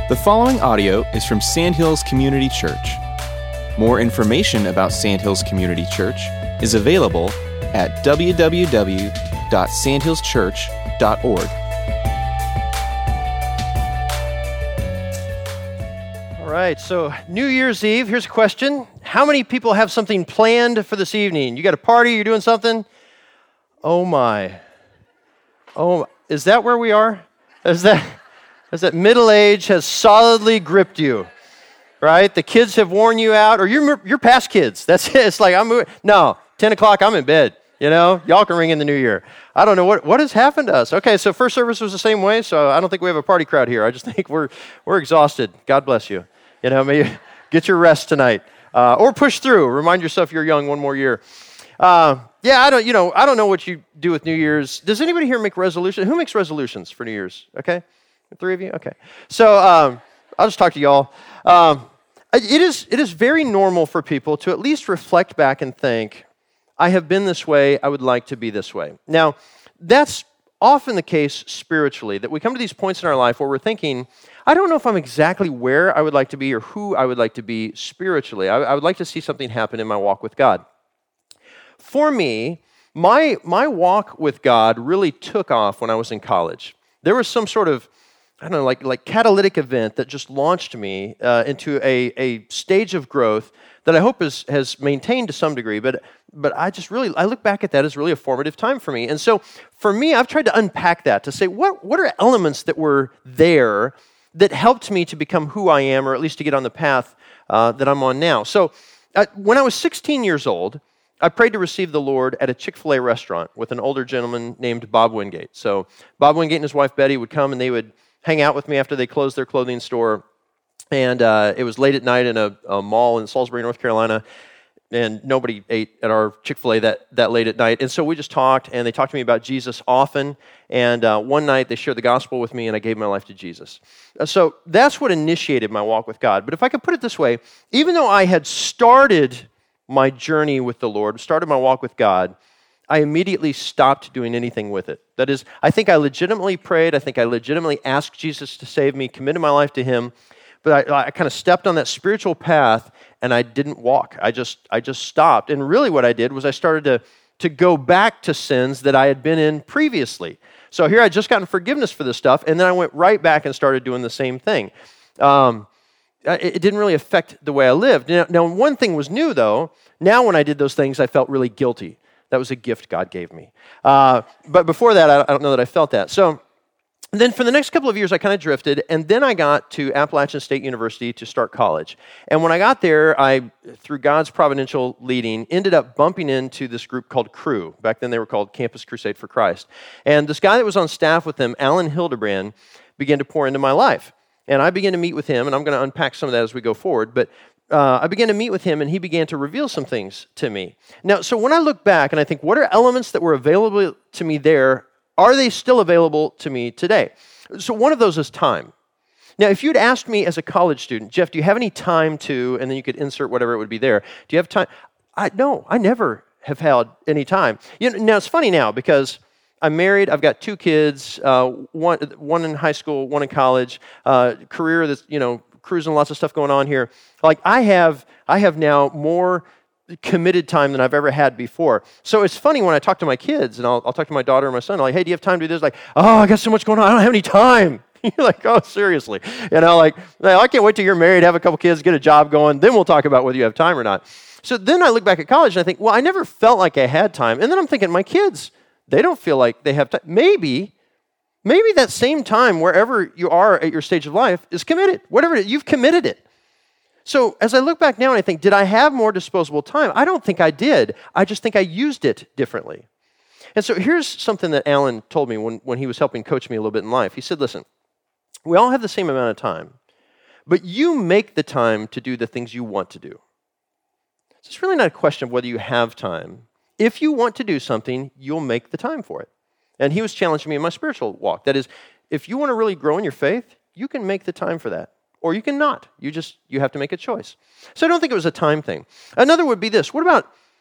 The following audio is from Sandhills Community Church. More information about Sandhills Community Church is available at www.sandhillschurch.org. All right, so New Year's Eve, here's a question. How many people have something planned for this evening? You got a party, you're doing something? Oh my. Oh, is that where we are? Is that middle age has solidly gripped you, right? The kids have worn you out, or you're past kids. That's it. It's like, 10 o'clock, I'm in bed. You know, y'all can ring in the new year. I don't know what has happened to us. Okay, so first service was the same way, so I don't think we have a party crowd here. I just think we're exhausted. God bless you. You know, maybe get your rest tonight. Or push through. Remind yourself you're young one more year. I don't know what you do with New Year's. Does anybody here make resolutions? Who makes resolutions for New Year's? Okay, the three of you. Okay, so I'll just talk to y'all. It is very normal for people to at least reflect back and think, I have been this way. I would like to be this way. Now, that's often the case spiritually, that we come to these points in our life where we're thinking, I don't know if I'm exactly where I would like to be or who I would like to be spiritually. I would like to see something happen in my walk with God. For me, my walk with God really took off when I was in college. There was some sort of, I don't know, like catalytic event that just launched me into a stage of growth that I hope has maintained to some degree, but I look back at that as really a formative time for me. And so for me, I've tried to unpack that to say, what are elements that were there that helped me to become who I am, or at least to get on the path that I'm on now. So when I was 16 years old, I prayed to receive the Lord at a Chick-fil-A restaurant with an older gentleman named Bob Wingate. So Bob Wingate and his wife Betty would come and they would hang out with me after they closed their clothing store. And it was late at night in a mall in Salisbury, North Carolina, and nobody ate at our Chick-fil-A that late at night. And so we just talked, and they talked to me about Jesus often. And one night they shared the gospel with me, and I gave my life to Jesus. So that's what initiated my walk with God. But if I could put it this way, even though I had started my journey with the Lord, started my walk with God, I immediately stopped doing anything with it. That is, I think I legitimately prayed. I think I legitimately asked Jesus to save me, committed my life to Him. But I kind of stepped on that spiritual path, and I didn't walk. I just stopped. And really what I did was I started to go back to sins that I had been in previously. So here I just gotten forgiveness for this stuff, and then I went right back and started doing the same thing. It didn't really affect the way I lived. Now, one thing was new, though. Now when I did those things, I felt really guilty. That was a gift God gave me. But before that, I don't know that I felt that. So then for the next couple of years, I kind of drifted, and then I got to Appalachian State University to start college. And when I got there, I, through God's providential leading, ended up bumping into this group called Cru. Back then they were called Campus Crusade for Christ. And this guy that was on staff with them, Alan Hildebrand, began to pour into my life. And I began to meet with him, and I'm going to unpack some of that as we go forward, but I began to meet with him, and he began to reveal some things to me. Now, so when I look back and I think, what are elements that were available to me there? Are they still available to me today? So one of those is time. Now, if you'd asked me as a college student, Jeff, do you have any time to, and then you could insert whatever it would be there. Do you have time? No, I never have had any time. Now, it's funny now because I'm married. I've got two kids, one in high school, one in college, career that's, cruising, lots of stuff going on here. Like I have now more committed time than I've ever had before. So it's funny when I talk to my kids, and I'll talk to my daughter and my son, like, hey, do you have time to do this? Like, oh, I got so much going on, I don't have any time. You're like, oh, seriously. I can't wait till you're married, have a couple kids, get a job going, then we'll talk about whether you have time or not. So then I look back at college and I think, well, I never felt like I had time. And then I'm thinking, my kids, they don't feel like they have time. Maybe that same time, wherever you are at your stage of life, is committed. Whatever it is, you've committed it. So as I look back now and I think, did I have more disposable time? I don't think I did. I just think I used it differently. And so here's something that Alan told me when he was helping coach me a little bit in life. He said, listen, we all have the same amount of time, but you make the time to do the things you want to do. So it's really not a question of whether you have time. If you want to do something, you'll make the time for it. And he was challenging me in my spiritual walk. That is, if you want to really grow in your faith, you can make the time for that. Or you can not. You have to make a choice. So I don't think it was a time thing. Another would be this. What about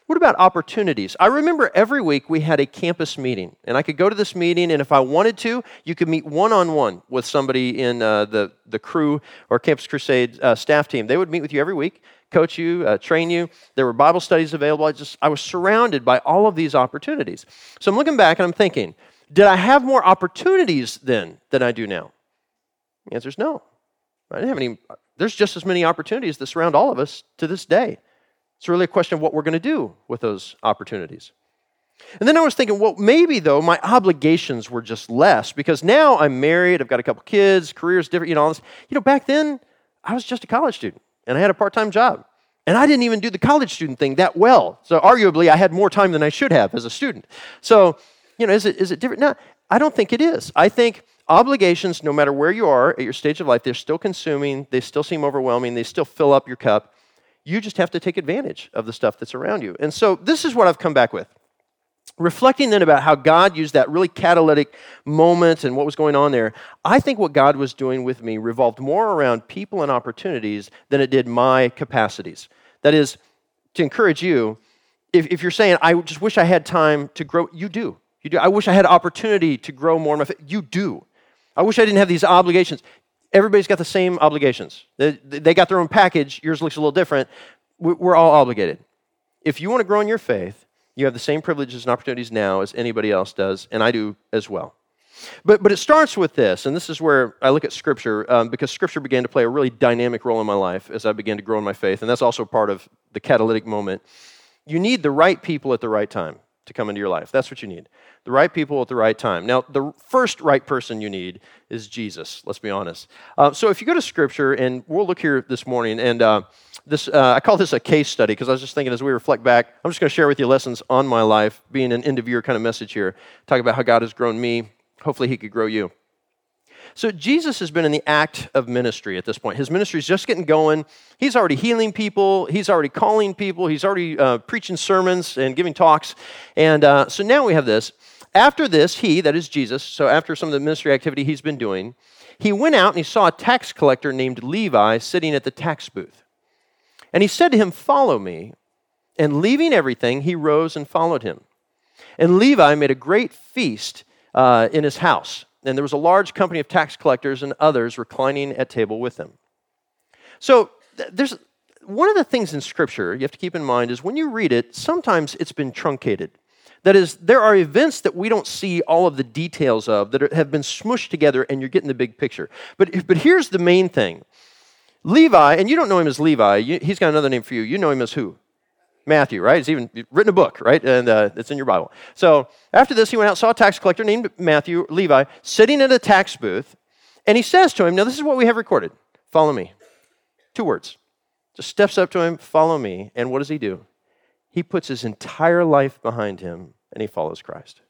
What about opportunities? I remember every week we had a campus meeting, and I could go to this meeting, and if I wanted to, you could meet one-on-one with somebody in the Cru or Campus Crusade staff team. They would meet with you every week, coach you, train you. There were Bible studies available. I was surrounded by all of these opportunities. So I'm looking back, and I'm thinking, did I have more opportunities then than I do now? The answer is no. I didn't have any. There's just as many opportunities that surround all of us to this day. It's really a question of what we're going to do with those opportunities. And then I was thinking, well, maybe, though, my obligations were just less because now I'm married, I've got a couple kids, career's different, all this. Back then, I was just a college student, and I had a part-time job. And I didn't even do the college student thing that well. So arguably, I had more time than I should have as a student. So, is it different? No, I don't think it is. I think obligations, no matter where you are at your stage of life, they're still consuming, they still seem overwhelming, they still fill up your cup. You just have to take advantage of the stuff that's around you. And so this is what I've come back with. Reflecting then about how God used that really catalytic moment and what was going on there, I think what God was doing with me revolved more around people and opportunities than it did my capacities. That is, to encourage you, if you're saying, I just wish I had time to grow, you do. You do. I wish I had opportunity to grow more in my faith. You do. I wish I didn't have these obligations. Everybody's got the same obligations. They got their own package. Yours looks a little different. We're all obligated. If you want to grow in your faith, you have the same privileges and opportunities now as anybody else does, and I do as well. But it starts with this, and this is where I look at Scripture, because Scripture began to play a really dynamic role in my life as I began to grow in my faith, and that's also part of the catalytic moment. You need the right people at the right time to come into your life. That's what you need. The right people at the right time. Now, the first right person you need is Jesus, let's be honest. So if you go to Scripture, and we'll look here this morning, and I call this a case study because I was just thinking as we reflect back, I'm just going to share with you lessons on my life, being an end-of-year kind of message here, talk about how God has grown me. Hopefully he could grow you. So Jesus has been in the act of ministry at this point. His ministry is just getting going. He's already healing people. He's already calling people. He's already preaching sermons and giving talks. And so now we have this. After this, he, that is Jesus, so after some of the ministry activity he's been doing, he went out and he saw a tax collector named Levi sitting at the tax booth. And he said to him, "Follow me." And leaving everything, he rose and followed him. And Levi made a great feast in his house. And there was a large company of tax collectors and others reclining at table with him. So there's one of the things in Scripture you have to keep in mind is when you read it, sometimes it's been truncated. That is, there are events that we don't see all of the details of that have been smushed together and you're getting the big picture. But here's the main thing. Levi, and you don't know him as Levi, he's got another name for you. You know him as who? Matthew, right? He's even written a book, right? And it's in your Bible. So after this, he went out, saw a tax collector named Matthew, Levi, sitting at a tax booth, and he says to him, now this is what we have recorded, "Follow me." 2 words. Just steps up to him, "Follow me." And what does he do? He puts his entire life behind him, and he follows Christ.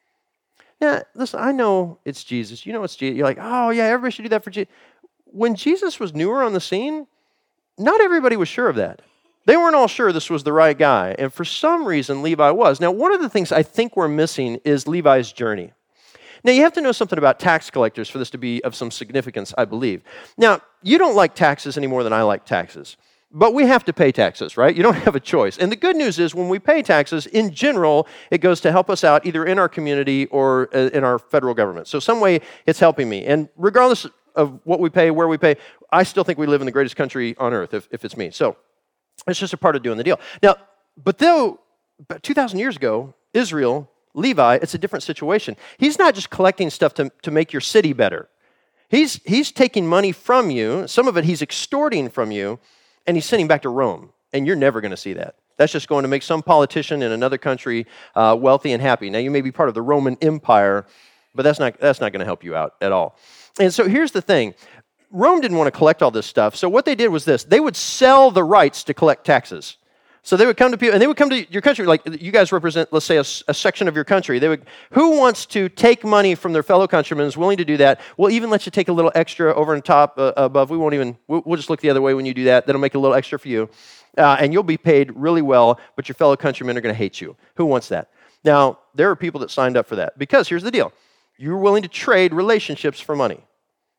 Now, listen, I know it's Jesus. You know it's Jesus. You're like, oh, yeah, everybody should do that for Jesus. When Jesus was newer on the scene, not everybody was sure of that. They weren't all sure this was the right guy, and for some reason, Levi was. Now, one of the things I think we're missing is Levi's journey. Now, you have to know something about tax collectors for this to be of some significance, I believe. Now, you don't like taxes any more than I like taxes, but we have to pay taxes, right? You don't have a choice. And the good news is when we pay taxes, in general, it goes to help us out either in our community or in our federal government. So some way it's helping me. And regardless of what we pay, where we pay, I still think we live in the greatest country on earth, if it's me. So it's just a part of doing the deal. Now, but 2,000 years ago, Israel, Levi, it's a different situation. He's not just collecting stuff to make your city better. He's taking money from you. Some of it he's extorting from you, and he's sending back to Rome. And you're never going to see that. That's just going to make some politician in another country wealthy and happy. Now, you may be part of the Roman Empire, but that's not going to help you out at all. And so here's the thing. Rome didn't want to collect all this stuff, so what they did was this. They would sell the rights to collect taxes. So they would come to people, and they would come to your country, like you guys represent, let's say, a section of your country. Who wants to take money from their fellow countrymen, is willing to do that? We'll even let you take a little extra over and top, above. We'll just look the other way when you do that. That'll make a little extra for you. And you'll be paid really well, but your fellow countrymen are going to hate you. Who wants that? Now, there are people that signed up for that, because here's the deal. You're willing to trade relationships for money.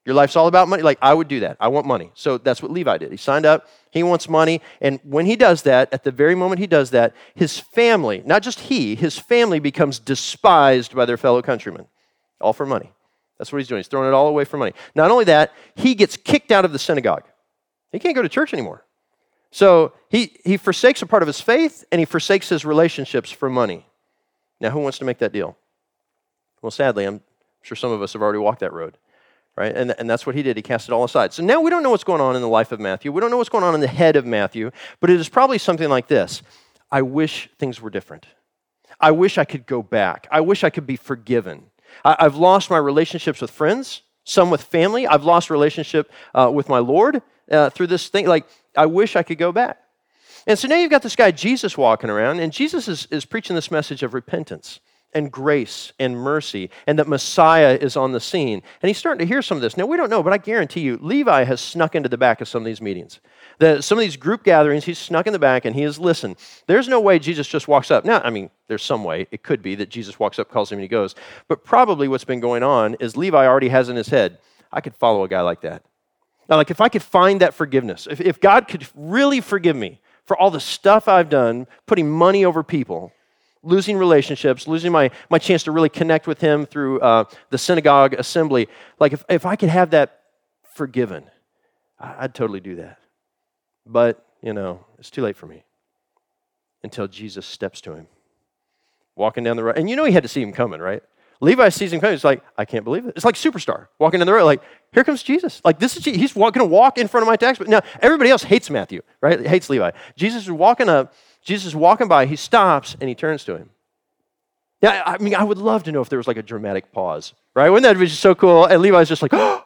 Your life's all about money? Like, I would do that. I want money. So that's what Levi did. He signed up. He wants money. And when he does that, at the very moment he does that, his family, not just his family becomes despised by their fellow countrymen. All for money. That's what he's doing. He's throwing it all away for money. Not only that, he gets kicked out of the synagogue. He can't go to church anymore. So he forsakes a part of his faith, and he forsakes his relationships for money. Now, who wants to make that deal? Well, sadly, I'm sure some of us have already walked that road. Right? And that's what he did. He cast it all aside. So now we don't know what's going on in the life of Matthew. We don't know what's going on in the head of Matthew, but it is probably something like this. I wish things were different. I wish I could go back. I wish I could be forgiven. I've lost my relationships with friends, some with family. I've lost relationship with my Lord through this thing. Like, I wish I could go back. And so now you've got this guy, Jesus, walking around, and Jesus is preaching this message of repentance and grace and mercy, and that Messiah is on the scene. And he's starting to hear some of this. Now, we don't know, but I guarantee you, Levi has snuck into the back of some of these meetings. Some of these group gatherings, he's snuck in the back, and he has listened. There's no way Jesus just walks up. Now, I mean, there's some way. It could be that Jesus walks up, calls him, and he goes. But probably what's been going on is Levi already has in his head, I could follow a guy like that. Now, like, if I could find that forgiveness, if God could really forgive me for all the stuff I've done, putting money over people, losing relationships, losing my chance to really connect with him through the synagogue assembly. Like, if I could have that forgiven, I'd totally do that. But, it's too late for me until Jesus steps to him, walking down the road. And he had to see him coming, right? Levi sees him coming. He's like, I can't believe it. It's like Superstar walking down the road. Like, here comes Jesus. Like, this is Jesus. He's going to walk in front of my tax. But now, everybody else hates Matthew, right? Hates Levi. Jesus is walking up. Jesus is walking by, he stops, and he turns to him. Yeah, I mean, I would love to know if there was like a dramatic pause, right? Wouldn't that be just so cool? And Levi's just like, oh!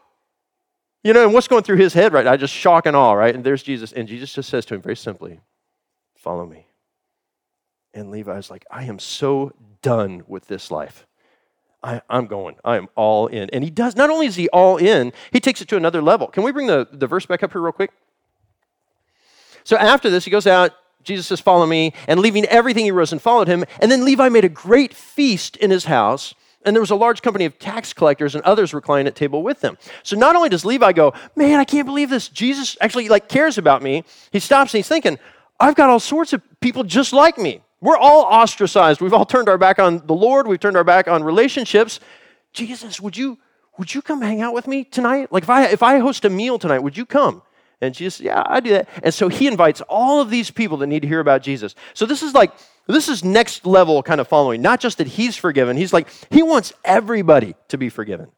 And what's going through his head right now? Just shock and awe, right? And there's Jesus, and Jesus just says to him very simply, follow me. And Levi's like, I am so done with this life. I'm going. I am all in. And he does, not only is he all in, he takes it to another level. Can we bring the verse back up here real quick? So after this, he goes out, Jesus says, follow me, and leaving everything, he rose and followed him. And then Levi made a great feast in his house, and there was a large company of tax collectors and others reclining at table with them. So not only does Levi go, man, I can't believe this. Jesus actually cares about me. He stops and he's thinking, I've got all sorts of people just like me. We're all ostracized. We've all turned our back on the Lord. We've turned our back on relationships. Jesus, would you come hang out with me tonight? Like, if I host a meal tonight, would you come? And Jesus, yeah, I do that. And so he invites all of these people that need to hear about Jesus. So this is next level kind of following. Not just that he's forgiven. He's like, he wants everybody to be forgiven.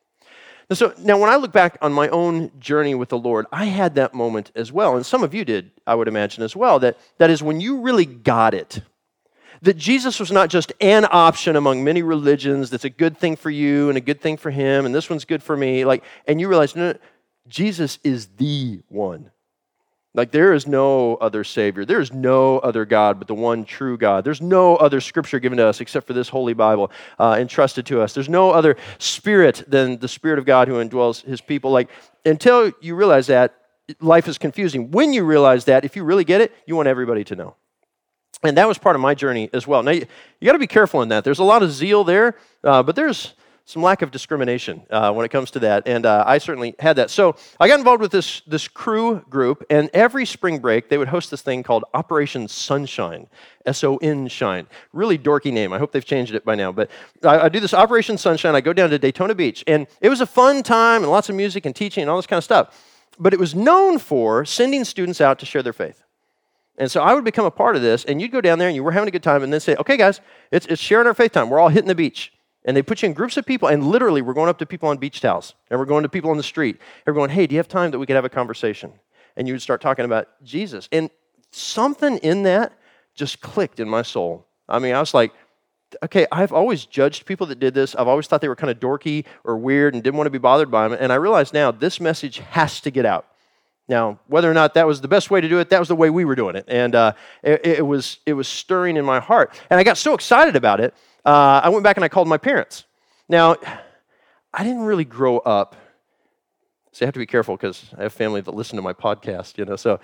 And so now when I look back on my own journey with the Lord, I had that moment as well. And some of you did, I would imagine as well, that is when you really got it. That Jesus was not just an option among many religions that's a good thing for you and a good thing for him, and this one's good for me. And you realize, no, Jesus is the one. Like, there is no other Savior. There is no other God but the one true God. There's no other Scripture given to us except for this Holy Bible entrusted to us. There's no other Spirit than the Spirit of God who indwells his people. Like, until you realize that, life is confusing. When you realize that, if you really get it, you want everybody to know. And that was part of my journey as well. Now, you got to be careful in that. There's a lot of zeal there, but there's some lack of discrimination when it comes to that, and I certainly had that. So I got involved with this crew group, and every spring break, they would host this thing called Operation Sunshine, S-O-N Shine. Really dorky name. I hope they've changed it by now, but I do this Operation Sunshine. I go down to Daytona Beach, and it was a fun time, and lots of music and teaching and all this kind of stuff, but it was known for sending students out to share their faith. And so I would become a part of this, and you'd go down there, and you were having a good time, and then say, okay, guys, it's sharing our faith time. We're all hitting the beach. And they put you in groups of people, and literally we're going up to people on beach towels, and we're going to people on the street, and we're going, hey, do you have time that we could have a conversation? And you would start talking about Jesus. And something in that just clicked in my soul. I mean, I was like, okay, I've always judged people that did this. I've always thought they were kind of dorky or weird and didn't want to be bothered by them. And I realize now this message has to get out. Now, whether or not that was the best way to do it, that was the way we were doing it. And it was stirring in my heart. And I got so excited about it, I went back and I called my parents. Now, I didn't really grow up. So I have to be careful because I have family that listen to my podcast, So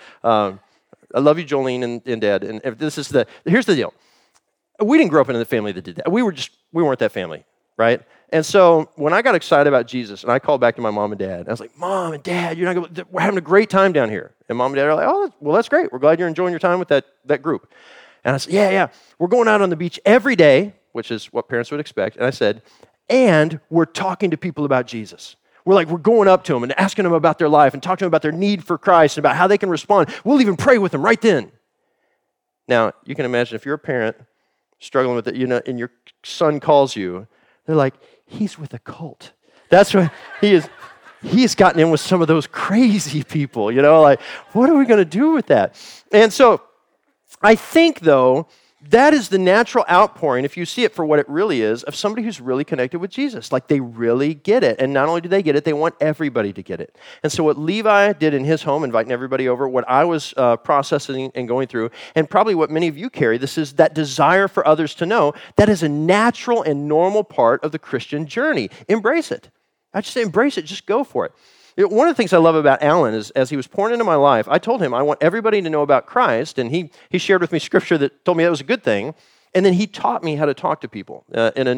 I love you, Jolene and Dad. And here's the deal. We didn't grow up in a family that did that. We weren't that family, right? And so when I got excited about Jesus, and I called back to my mom and dad, I was like, Mom and Dad, we're having a great time down here. And Mom and Dad are like, oh, well, that's great. We're glad you're enjoying your time with that group. And I said, yeah, we're going out on the beach every day, which is what parents would expect. And I said, and we're talking to people about Jesus. We're going up to them and asking them about their life and talking to them about their need for Christ and about how they can respond. We'll even pray with them right then. Now, you can imagine if you're a parent struggling with it, and your son calls you, they're like, he's with a cult. That's what he is. He's gotten in with some of those crazy people, like, what are we going to do with that? And so I think, though, that is the natural outpouring, if you see it for what it really is, of somebody who's really connected with Jesus. Like, they really get it. And not only do they get it, they want everybody to get it. And so what Levi did in his home, inviting everybody over, what I was processing and going through, and probably what many of you carry, this is that desire for others to know, that is a natural and normal part of the Christian journey. Embrace it. I just say embrace it. Just go for it. One of the things I love about Alan is, as he was pouring into my life, I told him I want everybody to know about Christ, and he shared with me scripture that told me that was a good thing, and then he taught me how to talk to people in a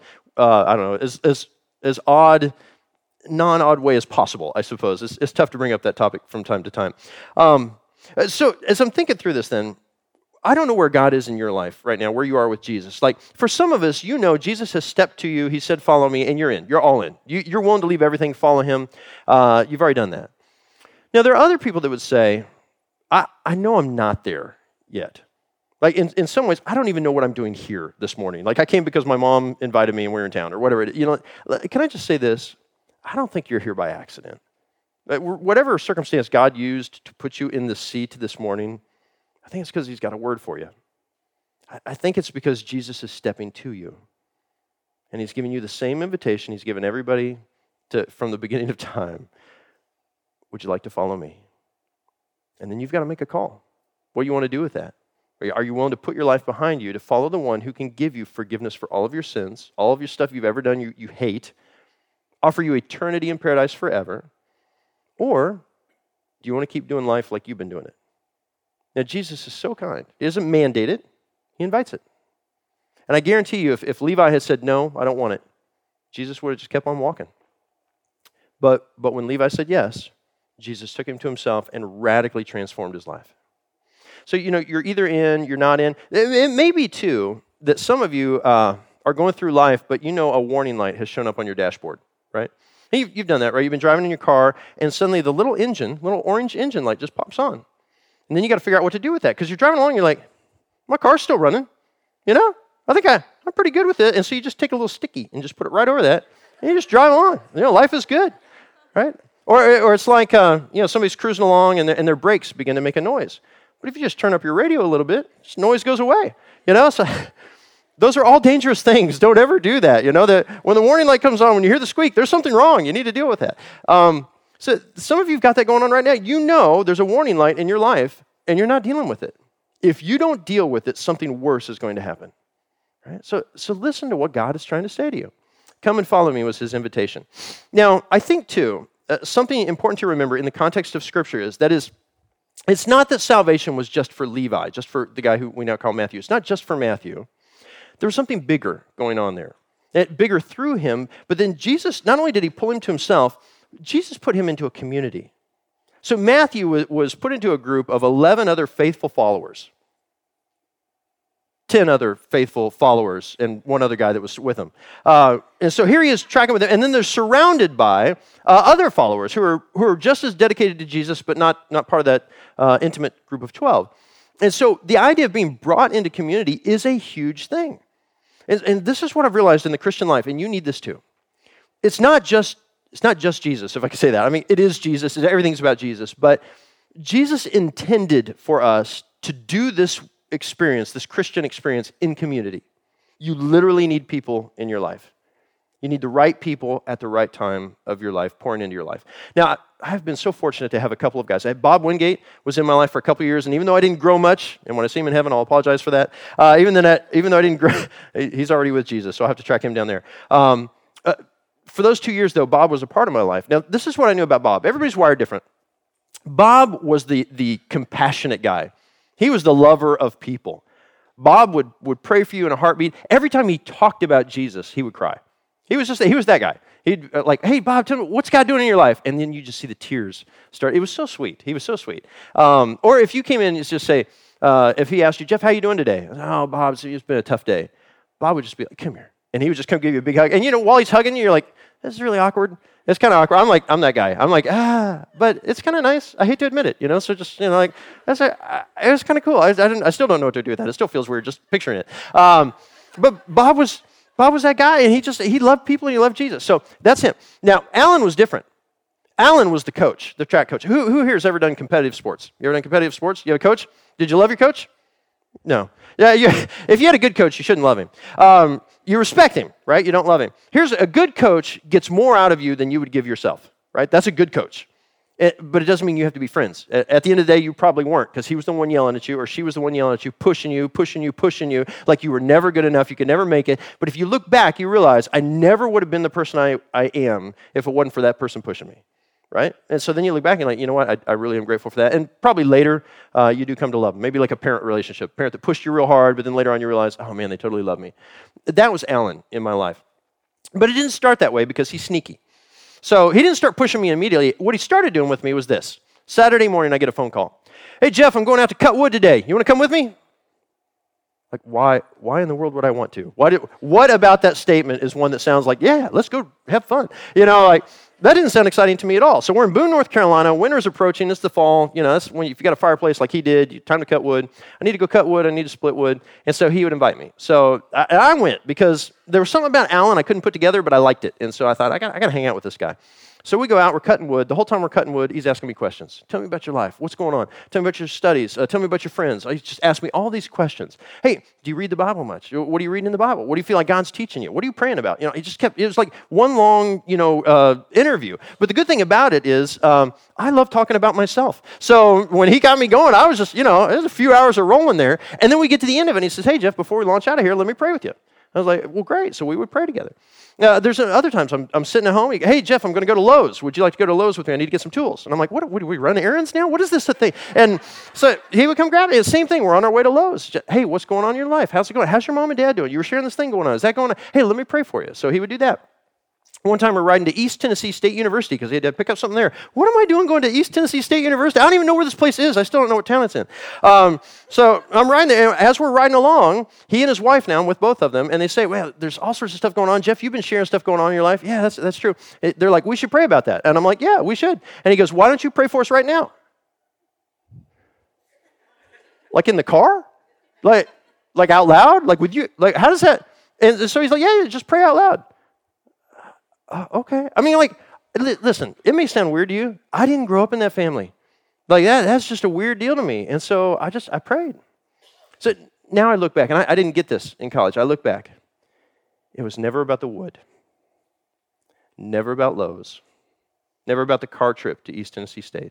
as odd, non-odd way as possible, I suppose. It's tough to bring up that topic from time to time. So as I'm thinking through this then, I don't know where God is in your life right now, where you are with Jesus. Like, for some of us, Jesus has stepped to you. He said, follow me, and you're in. You're all in. You're willing to leave everything, follow him. You've already done that. Now, there are other people that would say, I know I'm not there yet. Like, in some ways, I don't even know what I'm doing here this morning. Like, I came because my mom invited me and we were in town or whatever. Can I just say this? I don't think you're here by accident. Whatever circumstance God used to put you in the seat this morning, I think it's because he's got a word for you. I think it's because Jesus is stepping to you. And he's giving you the same invitation he's given everybody from the beginning of time. Would you like to follow me? And then you've got to make a call. What do you want to do with that? Are you willing to put your life behind you to follow the one who can give you forgiveness for all of your sins, all of your stuff you've ever done you hate, offer you eternity in paradise forever? Or do you want to keep doing life like you've been doing it? Now, Jesus is so kind. He doesn't mandate it. He invites it. And I guarantee you, if Levi had said, no, I don't want it, Jesus would have just kept on walking. But when Levi said yes, Jesus took him to himself and radically transformed his life. So, you're either in, you're not in. It may be, too, that some of you are going through life, but a warning light has shown up on your dashboard, right? And you've done that, right? You've been driving in your car, and suddenly the little orange engine light just pops on. And then you got to figure out what to do with that, because you're driving along, you're like, my car's still running, I think I'm pretty good with it. And so you just take a little sticky and just put it right over that, and you just drive on. Life is good, right? Or it's like, somebody's cruising along and their brakes begin to make a noise. But if you just turn up your radio a little bit, this noise goes away, So those are all dangerous things. Don't ever do that, that when the warning light comes on, when you hear the squeak, there's something wrong. You need to deal with that. So some of you have got that going on right now. There's a warning light in your life, and you're not dealing with it. If you don't deal with it, something worse is going to happen. Right? So listen to what God is trying to say to you. Come and follow me was his invitation. Now, I think, too, something important to remember in the context of Scripture is it's not that salvation was just for Levi, just for the guy who we now call Matthew. It's not just for Matthew. There was something bigger going on there. Bigger through him, but then Jesus, not only did he pull him to himself, Jesus put him into a community. So Matthew was put into a group of 11 other faithful followers. 10 other faithful followers and one other guy that was with him. And so here he is tracking with them. And then they're surrounded by other followers who are just as dedicated to Jesus, but not part of that intimate group of 12. And so the idea of being brought into community is a huge thing. And this is what I've realized in the Christian life, and you need this too. It's not just Jesus, if I could say that. I mean, it is Jesus. Everything's about Jesus. But Jesus intended for us to do this experience, this Christian experience in community. You literally need people in your life. You need the right people at the right time of your life, pouring into your life. Now, I've been so fortunate to have a couple of guys. Bob Wingate was in my life for a couple of years, and even though I didn't grow much, and when I see him in heaven, I'll apologize for that. Even though I didn't grow, he's already with Jesus, so I'll have to track him down there. For those 2 years, though, Bob was a part of my life. Now, this is what I knew about Bob. Everybody's wired different. Bob was the compassionate guy. He was the lover of people. Bob would pray for you in a heartbeat. Every time he talked about Jesus, he would cry. He was that guy. He'd like, hey, Bob, tell me, what's God doing in your life? And then you just see the tears start. It was so sweet. He was so sweet. Or if you came in and just say, if he asked you, Jeff, how you doing today? Oh, Bob, it's been a tough day. Bob would just be like, come here. And he would just come give you a big hug. And while he's hugging you, you're like, this is really awkward. It's kind of awkward. I'm that guy. I'm like, but it's kind of nice. I hate to admit it, So just, it was kind of cool. I still don't know what to do with that. It still feels weird just picturing it. But Bob was that guy, and he loved people and he loved Jesus. So that's him. Now, Alan was different. Alan was the coach, the track coach. Who here has ever done competitive sports? You ever done competitive sports? You have a coach? Did you love your coach? No. Yeah, if you had a good coach, you shouldn't love him. You respect him, right? You don't love him. Here's a good coach gets more out of you than you would give yourself, right? That's a good coach. But it doesn't mean you have to be friends. At the end of the day, you probably weren't, because he was the one yelling at you, or she was the one yelling at you, pushing you, like you were never good enough, you could never make it. But if you look back, you realize I never would have been the person I am if it wasn't for that person pushing me, right? And so then you look back and like, you know what, I really am grateful for that. And probably later, you do come to love them. Maybe like a parent relationship, parent that pushed you real hard, but then later on you realize, oh man, they totally love me. That was Alan in my life. But it didn't start that way because he's sneaky. So he didn't start pushing me immediately. What he started doing with me was this. Saturday morning, I get a phone call. Hey, Jeff, I'm going out to cut wood today. You want to come with me? Like, why in the world would I want to? What about that statement is one that sounds like, yeah, let's go have fun? That didn't sound exciting to me at all. So we're in Boone, North Carolina. Winter's approaching. It's the fall. That's when if you got a fireplace like he did, time to cut wood. I need to go cut wood. I need to split wood. And so he would invite me. So I went because there was something about Alan I couldn't put together, but I liked it. And so I thought, I got to hang out with this guy. So we go out, we're cutting wood. The whole time we're cutting wood, he's asking me questions. Tell me about your life. What's going on? Tell me about your studies. Tell me about your friends. He just asked me all these questions. Hey, do you read the Bible much? What are you reading in the Bible? What do you feel like God's teaching you? What are you praying about? It was like one long, interview. But the good thing about it is I love talking about myself. So when he got me going, I was just, it was a few hours of rolling there. And then we get to the end of it, and he says, hey, Jeff, before we launch out of here, let me pray with you. I was like, well, great. So we would pray together. There's other times I'm sitting at home. Hey, Jeff, I'm going to go to Lowe's. Would you like to go to Lowe's with me? I need to get some tools. And I'm like, what do we run errands now? What is this thing? And so he would come grab it. Same thing. We're on our way to Lowe's. Hey, what's going on in your life? How's it going? How's your mom and dad doing? You were sharing this thing going on. Is that going on? Hey, let me pray for you. So he would do that. One time we're riding to East Tennessee State University because he had to pick up something there. What am I doing going to East Tennessee State University? I don't even know where this place is. I still don't know what town it's in. So I'm riding there. And as we're riding along, he and his wife now, I'm with both of them, and they say, well, there's all sorts of stuff going on. Jeff, you've been sharing stuff going on in your life. Yeah, that's true. They're like, we should pray about that. And I'm like, yeah, we should. And he goes, why don't you pray for us right now? Like in the car? Like out loud? Like would you, like how does that? And so he's like, yeah, just pray out loud. Okay. I mean, listen, it may sound weird to you. I didn't grow up in that family. Like that's just a weird deal to me. And so I prayed. So now I look back, and I didn't get this in college. I look back. It was never about the wood. Never about Lowe's. Never about the car trip to East Tennessee State.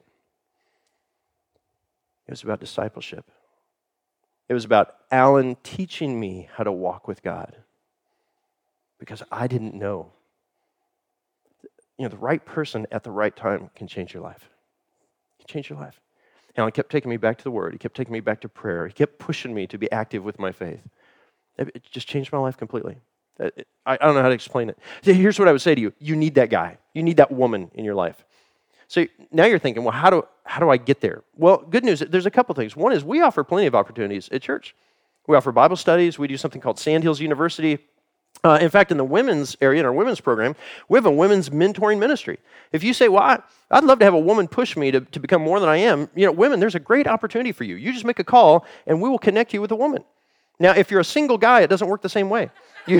It was about discipleship. It was about Alan teaching me how to walk with God. Because I didn't know. The right person at the right time can change your life. Can change your life. Alan kept taking me back to the Word. He kept taking me back to prayer. He kept pushing me to be active with my faith. It just changed my life completely. I don't know how to explain it. Here's what I would say to you. You need that guy. You need that woman in your life. So now you're thinking, well, how do I get there? Well, good news, there's a couple things. One is we offer plenty of opportunities at church. We offer Bible studies. We do something called Sandhills University. In fact, in the women's area, in our women's program, we have a women's mentoring ministry. If you say, well, I'd love to have a woman push me to become more than I am, women, there's a great opportunity for you. You just make a call, and we will connect you with a woman. Now, if you're a single guy, it doesn't work the same way. You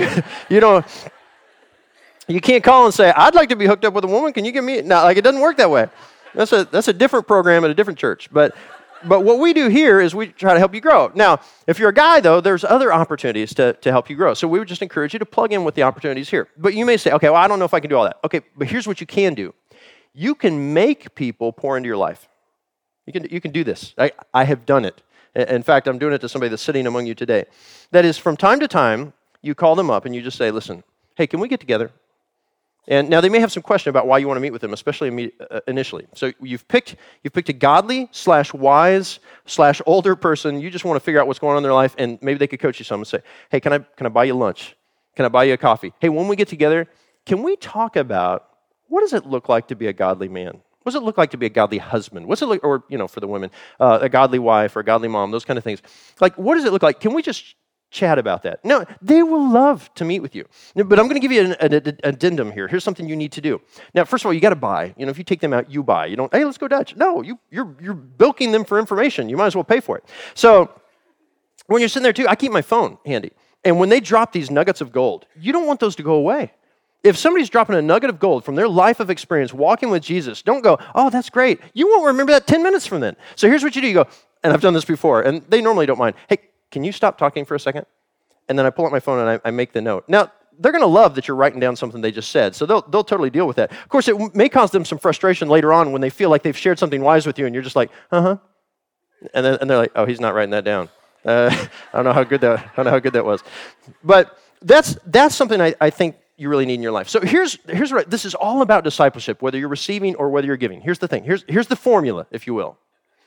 can't call and say, I'd like to be hooked up with a woman. Can you give me? No, it doesn't work that way. That's a different program at a different church. But what we do here is we try to help you grow. Now, if you're a guy, though, there's other opportunities to help you grow. So we would just encourage you to plug in with the opportunities here. But you may say, okay, well, I don't know if I can do all that. Okay, but here's what you can do. You can make people pour into your life. You can do this. I have done it. In fact, I'm doing it to somebody that's sitting among you today. That is, from time to time, you call them up and you just say, listen, hey, can we get together? And now they may have some question about why you want to meet with them, especially initially. So you've picked a godly / wise / older person. You just want to figure out what's going on in their life, and maybe they could coach you some and say, hey, can I buy you lunch? Can I buy you a coffee? Hey, when we get together, can we talk about what does it look like to be a godly man? What does it look like to be a godly husband? What's it look, or, for the women, a godly wife or a godly mom, those kind of things. Like, what does it look like? Can we just chat about that? No, they will love to meet with you. But I'm going to give you an addendum here. Here's something you need to do. Now, first of all, you got to buy. If you take them out, you buy. You don't, hey, let's go Dutch. No, you're bilking them for information. You might as well pay for it. So when you're sitting there too, I keep my phone handy. And when they drop these nuggets of gold, you don't want those to go away. If somebody's dropping a nugget of gold from their life of experience walking with Jesus, don't go, oh, that's great. You won't remember that 10 minutes from then. So here's what you do. You go, and I've done this before, and they normally don't mind. Hey, can you stop talking for a second? And then I pull out my phone and I make the note. Now, they're going to love that you're writing down something they just said, so they'll totally deal with that. Of course, it may cause them some frustration later on when they feel like they've shared something wise with you, and you're just like, uh-huh. And they're like, oh, he's not writing that down. I don't know how good that was. But that's something I think you really need in your life. So here's what this is all about: discipleship, whether you're receiving or whether you're giving. Here's the thing. Here's the formula, if you will.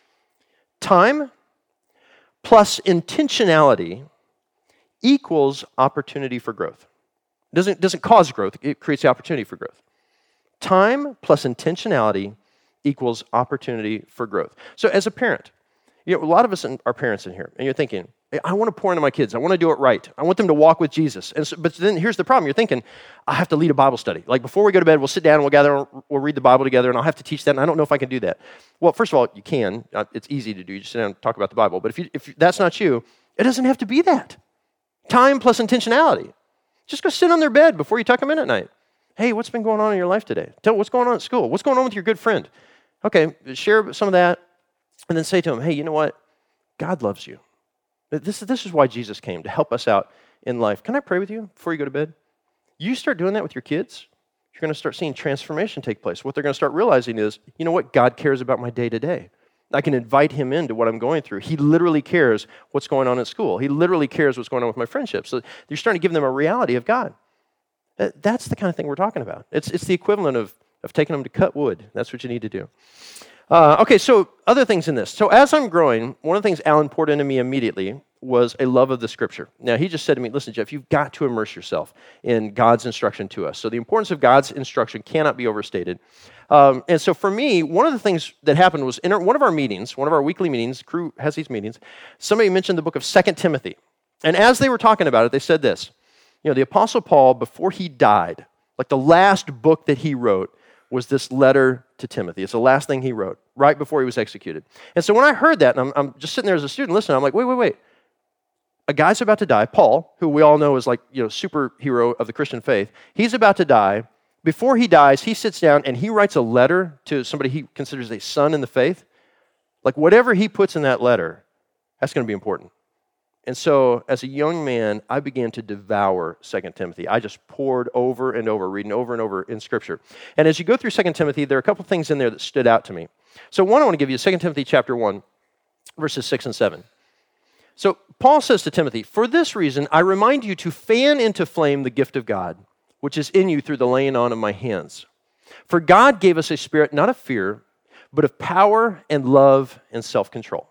Time plus intentionality equals opportunity for growth. It doesn't cause growth, it creates the opportunity for growth. Time plus intentionality equals opportunity for growth. So as a parent, a lot of us are parents in here, and you're thinking, hey, I want to pour into my kids. I want to do it right. I want them to walk with Jesus. But then here's the problem. You're thinking, I have to lead a Bible study. Like before we go to bed, we'll sit down and we'll gather, we'll read the Bible together, and I'll have to teach that, and I don't know if I can do that. Well, first of all, you can. It's easy to do. You just sit down and talk about the Bible. But if that's not you, it doesn't have to be that. Time plus intentionality. Just go sit on their bed before you tuck them in at night. Hey, what's been going on in your life today? Tell what's going on at school. What's going on with your good friend? Okay, share some of that, and then say to them, hey, you know what? God loves you. This is why Jesus came, to help us out in life. Can I pray with you before you go to bed? You start doing that with your kids, you're going to start seeing transformation take place. What they're going to start realizing is, you know what? God cares about my day-to-day. I can invite him into what I'm going through. He literally cares what's going on at school. He literally cares what's going on with my friendships. So you're starting to give them a reality of God. That's the kind of thing we're talking about. It's the equivalent of taking them to cut wood. That's what you need to do. Okay, so other things in this. So as I'm growing, one of the things Alan poured into me immediately was a love of the Scripture. Now, he just said to me, listen, Jeff, you've got to immerse yourself in God's instruction to us. So the importance of God's instruction cannot be overstated. And so for me, one of the things that happened was in one of our meetings, one of our weekly meetings, crew has these meetings, somebody mentioned the book of 2 Timothy. And as they were talking about it, they said this, the Apostle Paul, before he died, like the last book that he wrote was this letter to Timothy. It's the last thing he wrote, right before he was executed. And so when I heard that, and I'm just sitting there as a student listening, I'm like, wait. A guy's about to die, Paul, who we all know is like, superhero of the Christian faith. He's about to die. Before he dies, he sits down and he writes a letter to somebody he considers a son in the faith. Like whatever he puts in that letter, that's going to be important. And so as a young man, I began to devour 2 Timothy. I just poured over and over, reading over and over in Scripture. And as you go through 2 Timothy, there are a couple things in there that stood out to me. So one I want to give you is 2 Timothy chapter 1, verses 6 and 7. So Paul says to Timothy, for this reason, I remind you to fan into flame the gift of God, which is in you through the laying on of my hands. For God gave us a spirit not of fear, but of power and love and self-control.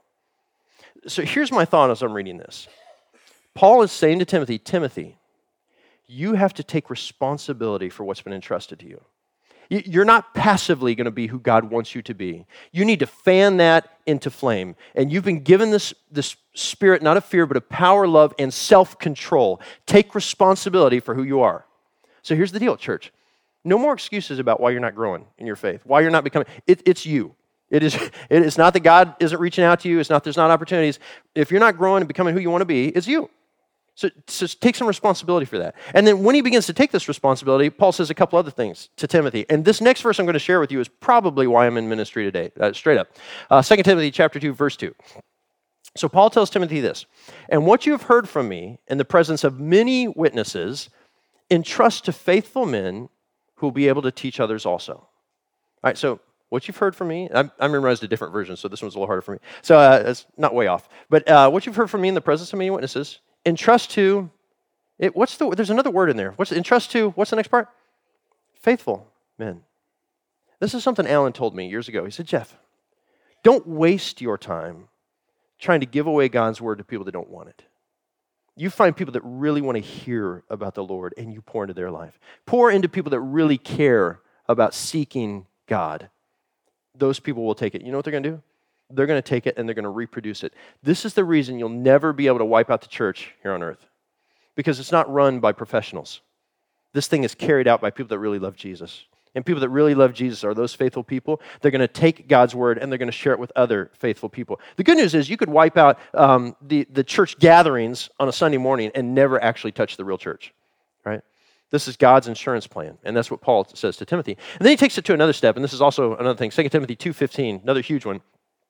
So here's my thought as I'm reading this. Paul is saying to Timothy, Timothy, you have to take responsibility for what's been entrusted to you. You're not passively going to be who God wants you to be. You need to fan that into flame. And you've been given this spirit, not of fear, but of power, love, and self-control. Take responsibility for who you are. So here's the deal, church. No more excuses about why you're not growing in your faith, why you're not becoming. It's you. It is not that God isn't reaching out to you. It's not there's not opportunities. If you're not growing and becoming who you want to be, it's you. So take some responsibility for that. And then when he begins to take this responsibility, Paul says a couple other things to Timothy. And this next verse I'm going to share with you is probably why I'm in ministry today, straight up. 2 Timothy chapter 2, verse 2. So Paul tells Timothy this, and what you have heard from me in the presence of many witnesses, entrust to faithful men who will be able to teach others also. All right, so what you've heard from me, I memorized a different version, so this one's a little harder for me. So it's not way off. But what you've heard from me in the presence of many witnesses, entrust to, there's another word in there. Entrust to, what's the next part? Faithful men. This is something Alan told me years ago. He said, Jeff, don't waste your time trying to give away God's word to people that don't want it. You find people that really want to hear about the Lord, and you pour into their life. Pour into people that really care about seeking God. Those people will take it. You know what they're going to do? They're going to take it and they're going to reproduce it. This is the reason you'll never be able to wipe out the church here on earth, because it's not run by professionals. This thing is carried out by people that really love Jesus. And people that really love Jesus are those faithful people. They're going to take God's word and they're going to share it with other faithful people. The good news is you could wipe out the church gatherings on a Sunday morning and never actually touch the real church, right? This is God's insurance plan, and that's what Paul says to Timothy. And then he takes it to another step, and this is also another thing, 2 Timothy 2:15, another huge one.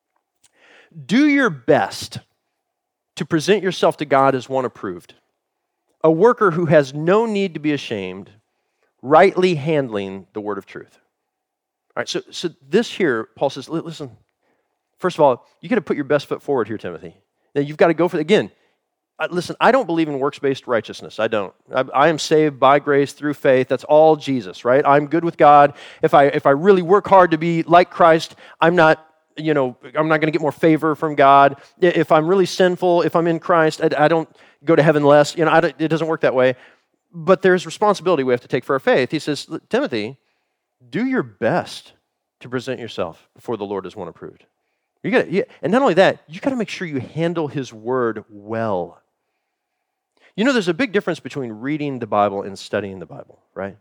Do your best to present yourself to God as one approved, a worker who has no need to be ashamed, rightly handling the word of truth. All right, so this here, Paul says, listen, first of all, you got to put your best foot forward here, Timothy. Now, you've got to go for it. Again, listen, I don't believe in works-based righteousness. I don't. I am saved by grace through faith. That's all Jesus, right? I'm good with God. If I really work hard to be like Christ, I'm not going to get more favor from God. If I'm really sinful, if I'm in Christ, I don't go to heaven less. It doesn't work that way. But there's responsibility we have to take for our faith. He says, Timothy, do your best to present yourself before the Lord as one approved. And not only that, you got to make sure you handle His word well. There's a big difference between reading the Bible and studying the Bible, right?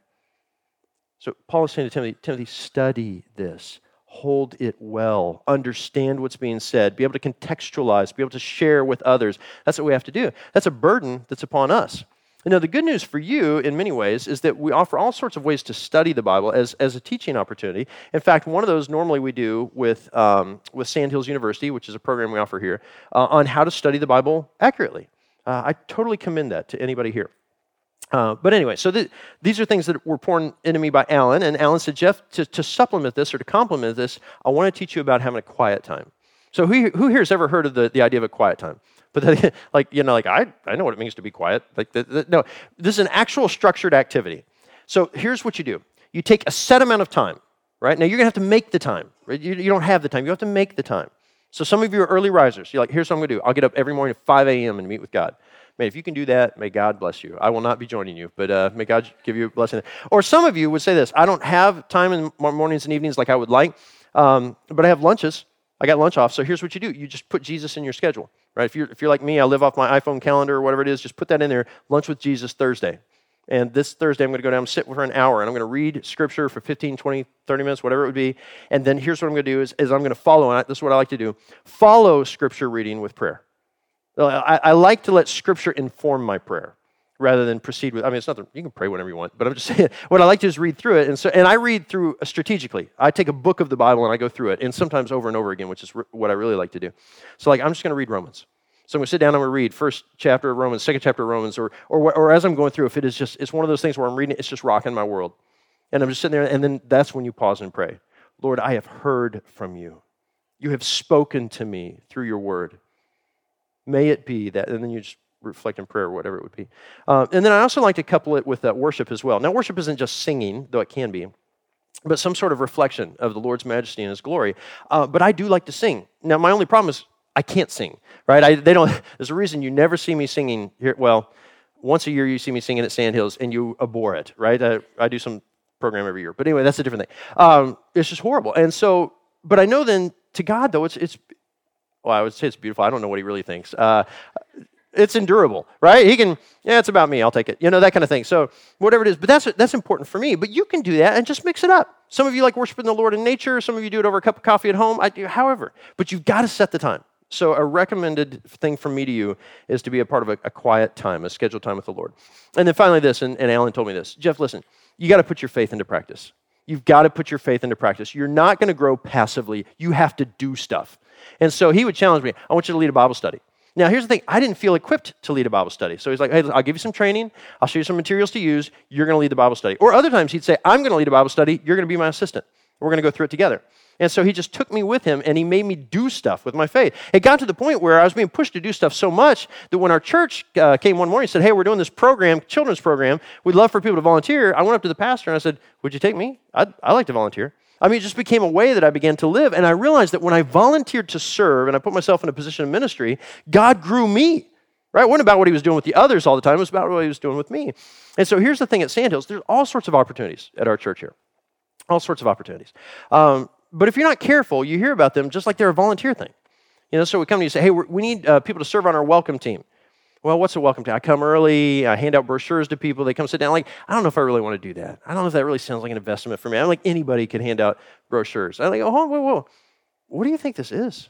So Paul is saying to Timothy, study this. Hold it well. Understand what's being said. Be able to contextualize. Be able to share with others. That's what we have to do. That's a burden that's upon us. And now the good news for you, in many ways, is that we offer all sorts of ways to study the Bible as a teaching opportunity. In fact, one of those normally we do with Sandhills University, which is a program we offer here, on how to study the Bible accurately. I totally commend that to anybody here. But anyway, so these are things that were poured into me by Alan, and Alan said, Jeff, to supplement this or to complement this, I want to teach you about having a quiet time. So who here has ever heard of the idea of a quiet time? But I know what it means to be quiet. No, this is an actual structured activity. So here's what you do. You take a set amount of time, right? Now you're going to have to make the time. Right? You don't have the time. You have to make the time. So some of you are early risers. You're like, here's what I'm going to do. I'll get up every morning at 5 a.m. and meet with God. Man, if you can do that, may God bless you. I will not be joining you, but may God give you a blessing. Or some of you would say this, I don't have time in mornings and evenings like I would like, but I have lunches. I got lunch off, so here's what you do. You just put Jesus in your schedule, right? If you're like me, I live off my iPhone calendar or whatever it is, just put that in there, lunch with Jesus Thursday. And this Thursday, I'm going to go down and sit for an hour, and I'm going to read Scripture for 15, 20, 30 minutes, whatever it would be. And then here's what I'm going to do is I'm going to follow, and this is what I like to do, follow Scripture reading with prayer. I like to let Scripture inform my prayer rather than proceed with, it's nothing, you can pray whenever you want, but I'm just saying, what I like to do is read through it, and I read through strategically. I take a book of the Bible and I go through it, and sometimes over and over again, which is what I really like to do. So I'm just going to read Romans. So I'm going to sit down and I'm going to read first chapter of Romans, second chapter of Romans, or as I'm going through, if it is just, it's one of those things where I'm reading it, it's just rocking my world. And I'm just sitting there, and then that's when you pause and pray. Lord, I have heard from you. You have spoken to me through your word. May it be that, and then you just reflect in prayer or whatever it would be. And then I also like to couple it with worship as well. Now, worship isn't just singing, though it can be, but some sort of reflection of the Lord's majesty and His glory. But I do like to sing. Now, my only problem is I can't sing, right? There's a reason you never see me singing here. Well, once a year you see me singing at Sandhills, and you abhor it, right? I do some program every year. But anyway, that's a different thing. It's just horrible. And so, but I know then, to God, though, well, I would say it's beautiful. I don't know what He really thinks. It's endurable, right? He can, it's about me, I'll take it. That kind of thing. So whatever it is, but that's important for me. But you can do that and just mix it up. Some of you like worshiping the Lord in nature. Some of you do it over a cup of coffee at home. I do, however. But you've got to set the time. So a recommended thing from me to you is to be a part of a quiet time, a scheduled time with the Lord. And then finally this, and Alan told me this. Jeff, listen, you got to put your faith into practice. You've got to put your faith into practice. You're not going to grow passively. You have to do stuff. And so he would challenge me, I want you to lead a Bible study. Now, here's the thing. I didn't feel equipped to lead a Bible study. So he's like, hey, I'll give you some training. I'll show you some materials to use. You're going to lead the Bible study. Or other times he'd say, I'm going to lead a Bible study. You're going to be my assistant. We're going to go through it together. And so he just took me with him, and he made me do stuff with my faith. It got to the point where I was being pushed to do stuff so much that when our church came one morning and said, hey, we're doing this program, children's program. We'd love for people to volunteer. I went up to the pastor, and I said, would you take me? I'd like to volunteer. It just became a way that I began to live. And I realized that when I volunteered to serve and I put myself in a position of ministry, God grew me. right? It wasn't about what he was doing with the others all the time. It was about what he was doing with me. And so here's the thing at Sandhills. There's all sorts of opportunities at our church here. All sorts of opportunities. But if you're not careful, you hear about them just like they're a volunteer thing. So we come to you and say, hey, we need people to serve on our welcome team. Well, what's a welcome team? I come early, I hand out brochures to people, they come sit down. Like, I don't know if I really want to do that. I don't know if that really sounds like an investment for me. I'm like, anybody can hand out brochures. I'm like, oh, whoa. What do you think this is?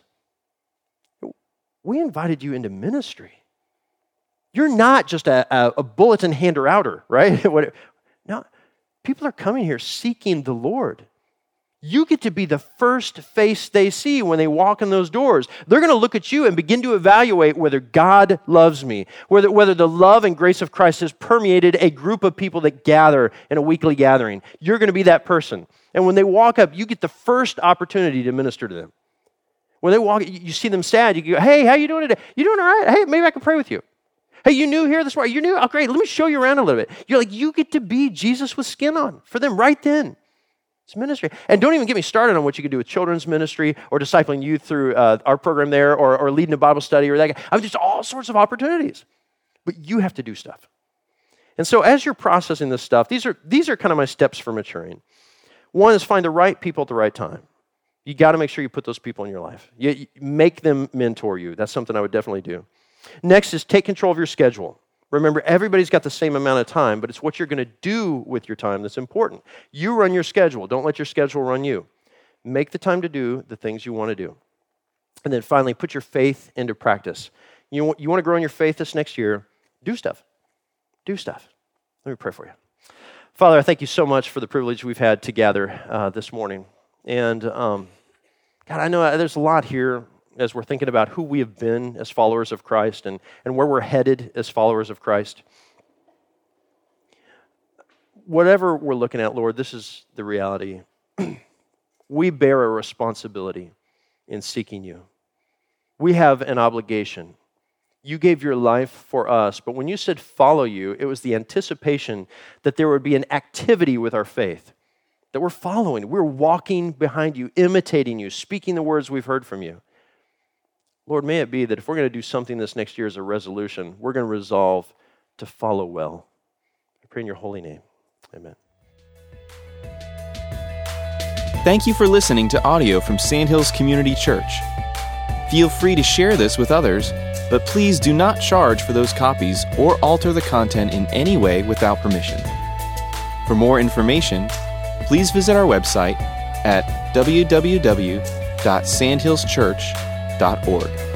We invited you into ministry. You're not just a bulletin hander-outer, right? No, people are coming here seeking the Lord. You get to be the first face they see when they walk in those doors. They're going to look at you and begin to evaluate whether God loves me, whether the love and grace of Christ has permeated a group of people that gather in a weekly gathering. You're going to be that person. And when they walk up, you get the first opportunity to minister to them. When they walk, you see them sad, you go, hey, how you doing today? You doing all right? Hey, maybe I can pray with you. Hey, you new here this morning? You new? Oh, great. Let me show you around a little bit. You're like, you get to be Jesus with skin on for them right then. It's ministry. And don't even get me started on what you can do with children's ministry or discipling youth through our program there or leading a Bible study or that. I mean, just all sorts of opportunities. But you have to do stuff. And so as you're processing this stuff, these are kind of my steps for maturing. One is find the right people at the right time. You got to make sure you put those people in your life. You make them mentor you. That's something I would definitely do. Next is take control of your schedule. Remember, everybody's got the same amount of time, but it's what you're going to do with your time that's important. You run your schedule. Don't let your schedule run you. Make the time to do the things you want to do. And then finally, put your faith into practice. You want to grow in your faith this next year? Do stuff. Do stuff. Let me pray for you. Father, I thank you so much for the privilege we've had to gather this morning. And God, I know there's a lot here as we're thinking about who we have been as followers of Christ and where we're headed as followers of Christ. Whatever we're looking at, Lord, this is the reality. We bear a responsibility in seeking you. We have an obligation. You gave your life for us, but when you said follow you, it was the anticipation that there would be an activity with our faith, that we're following, we're walking behind you, imitating you, speaking the words we've heard from you. Lord, may it be that if we're going to do something this next year as a resolution, we're going to resolve to follow well. I pray in your holy name. Amen. Thank you for listening to audio from Sandhills Community Church. Feel free to share this with others, but please do not charge for those copies or alter the content in any way without permission. For more information, please visit our website at www.sandhillschurch.org.